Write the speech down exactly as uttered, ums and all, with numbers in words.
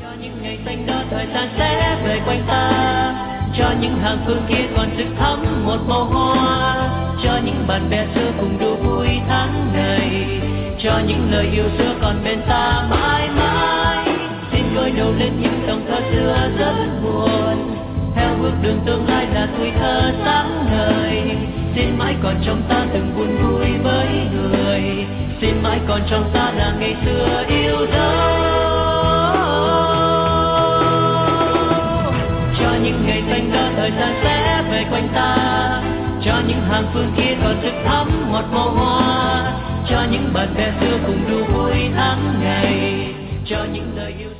Cho những ngày xanh đó thời gian sẽ về quanh ta, cho những hàng phương kia còn rực thắm một màu hoa, cho những bạn bè xưa cùng đùa vui tháng ngày, cho những lời yêu xưa còn bên ta mãi mãi. Xin gối đầu lên những dòng thơ xưa rất buồn, theo bước đường tương lai là tuổi thơ sáng ngời. Xin mãi còn trong ta từng buồn vui với người, xin mãi còn trong ta là ngày xưa yêu dấu. Cho những ngày xanh đó thời gian sẽ về quanh ta, cho những hàng phương kia còn rực thắm một màu hoa, cho những bạn bè xưa cùng đùa vui tháng ngày, cho những lời yêu